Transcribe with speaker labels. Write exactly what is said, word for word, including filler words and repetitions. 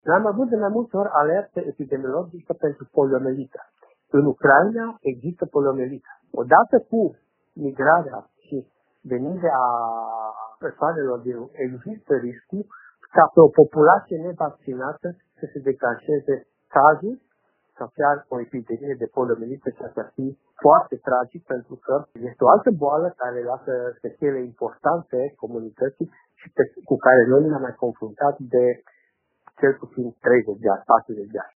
Speaker 1: Am avut de mai multe ori alerte epidemiologică pentru poliomelită. În Ucraina există poliomelită. Odată cu migrarea și venirea persoanelor din există riscul ca pe o populație nevaccinată să se declanșeze cazuri sau chiar o epidemie de poliomelită, ce ar fi foarte tragic, pentru că este o altă boală care lasă sequele importante comunității și pe, cu care noi ne-am mai confruntat de cel puțin treizeci de ani, patruzeci de ani.